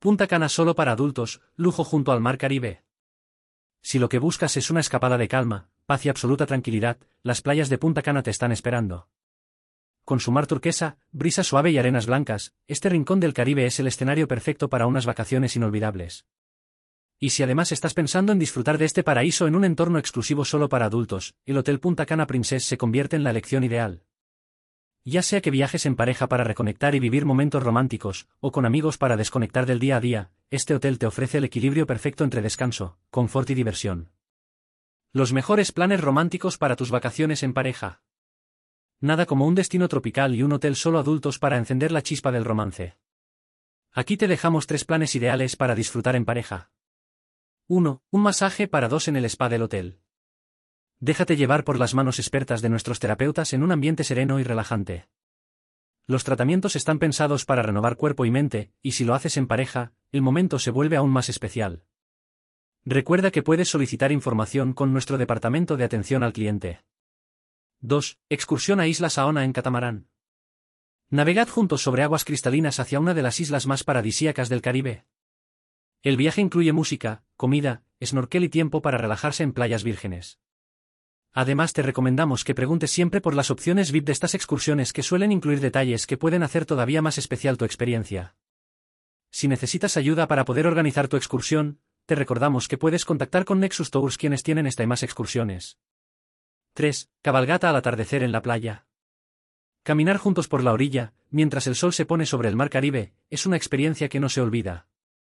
Punta Cana solo para adultos, lujo junto al mar Caribe. Si lo que buscas es una escapada de calma, paz y absoluta tranquilidad, las playas de Punta Cana te están esperando. Con su mar turquesa, brisa suave y arenas blancas, este rincón del Caribe es el escenario perfecto para unas vacaciones inolvidables. Y si además estás pensando en disfrutar de este paraíso en un entorno exclusivo solo para adultos, el Hotel Punta Cana Princess se convierte en la elección ideal. Ya sea que viajes en pareja para reconectar y vivir momentos románticos, o con amigos para desconectar del día a día, este hotel te ofrece el equilibrio perfecto entre descanso, confort y diversión. Los mejores planes románticos para tus vacaciones en pareja. Nada como un destino tropical y un hotel solo adultos para encender la chispa del romance. Aquí te dejamos 3 planes ideales para disfrutar en pareja. 1. Un masaje para 2 en el spa del hotel. Déjate llevar por las manos expertas de nuestros terapeutas en un ambiente sereno y relajante. Los tratamientos están pensados para renovar cuerpo y mente, y si lo haces en pareja, el momento se vuelve aún más especial. Recuerda que puedes solicitar información con nuestro departamento de atención al cliente. 2. Excursión a Isla Saona en catamarán. Navegad juntos sobre aguas cristalinas hacia una de las islas más paradisíacas del Caribe. El viaje incluye música, comida, snorkel y tiempo para relajarse en playas vírgenes. Además te recomendamos que preguntes siempre por las opciones VIP de estas excursiones que suelen incluir detalles que pueden hacer todavía más especial tu experiencia. Si necesitas ayuda para poder organizar tu excursión, te recordamos que puedes contactar con Nexus Tours quienes tienen esta y más excursiones. 3. Cabalgata al atardecer en la playa. Caminar juntos por la orilla, mientras el sol se pone sobre el mar Caribe, es una experiencia que no se olvida.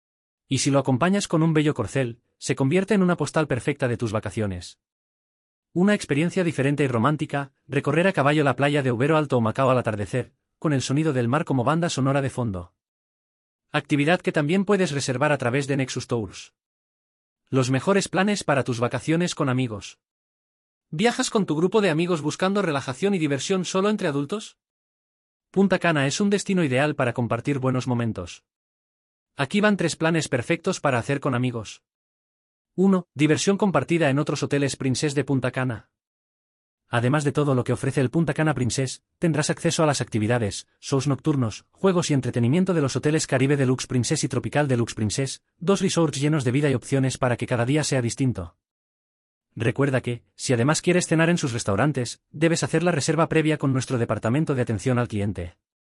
Y si lo acompañas con un bello corcel, se convierte en una postal perfecta de tus vacaciones. Una experiencia diferente y romántica, recorrer a caballo la playa de Ubero Alto o Macao al atardecer, con el sonido del mar como banda sonora de fondo. Actividad que también puedes reservar a través de Nexus Tours. Los mejores planes para tus vacaciones con amigos. ¿Viajas con tu grupo de amigos buscando relajación y diversión solo entre adultos? Punta Cana es un destino ideal para compartir buenos momentos. Aquí van 3 planes perfectos para hacer con amigos. 1. Diversión compartida en otros hoteles Princess de Punta Cana. Además de todo lo que ofrece el Punta Cana Princess, tendrás acceso a las actividades, shows nocturnos, juegos y entretenimiento de los hoteles Caribe Deluxe Princess y Tropical Deluxe Princess, 2 resorts llenos de vida y opciones para que cada día sea distinto. Recuerda que, si además quieres cenar en sus restaurantes, debes hacer la reserva previa con nuestro departamento de atención al cliente.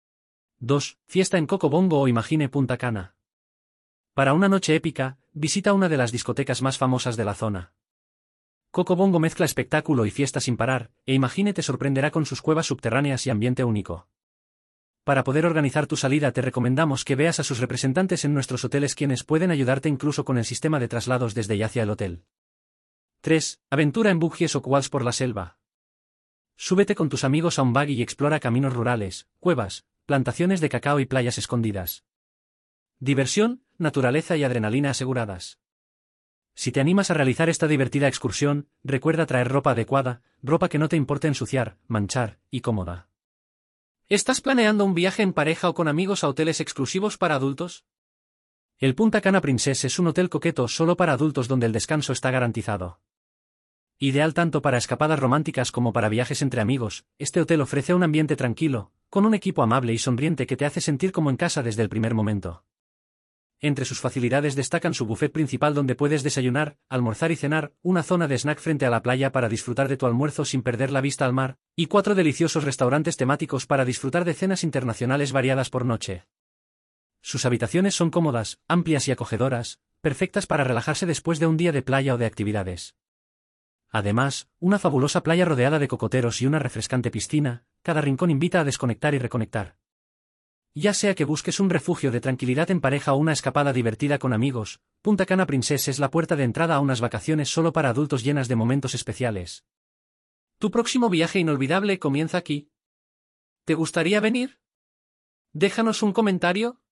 2. Fiesta en Coco Bongo o Imagine Punta Cana. Para una noche épica, visita una de las discotecas más famosas de la zona. Coco Bongo mezcla espectáculo y fiesta sin parar, e Imagine te sorprenderá con sus cuevas subterráneas y ambiente único. Para poder organizar tu salida te recomendamos que veas a sus representantes en nuestros hoteles quienes pueden ayudarte incluso con el sistema de traslados desde y hacia el hotel. 3. Aventura en buggies o quads por la selva. Súbete con tus amigos a un buggy y explora caminos rurales, cuevas, plantaciones de cacao y playas escondidas. Diversión, naturaleza y adrenalina aseguradas. Si te animas a realizar esta divertida excursión, recuerda traer ropa adecuada, ropa que no te importe ensuciar, manchar, y cómoda. ¿Estás planeando un viaje en pareja o con amigos a hoteles exclusivos para adultos? El Punta Cana Princess es un hotel coqueto solo para adultos donde el descanso está garantizado. Ideal tanto para escapadas románticas como para viajes entre amigos, este hotel ofrece un ambiente tranquilo, con un equipo amable y sonriente que te hace sentir como en casa desde el primer momento. Entre sus facilidades destacan su buffet principal donde puedes desayunar, almorzar y cenar, una zona de snack frente a la playa para disfrutar de tu almuerzo sin perder la vista al mar, y 4 deliciosos restaurantes temáticos para disfrutar de cenas internacionales variadas por noche. Sus habitaciones son cómodas, amplias y acogedoras, perfectas para relajarse después de un día de playa o de actividades. Además, una fabulosa playa rodeada de cocoteros y una refrescante piscina, cada rincón invita a desconectar y reconectar. Ya sea que busques un refugio de tranquilidad en pareja o una escapada divertida con amigos, Punta Cana Princess es la puerta de entrada a unas vacaciones solo para adultos llenas de momentos especiales. Tu próximo viaje inolvidable comienza aquí. ¿Te gustaría venir? Déjanos un comentario.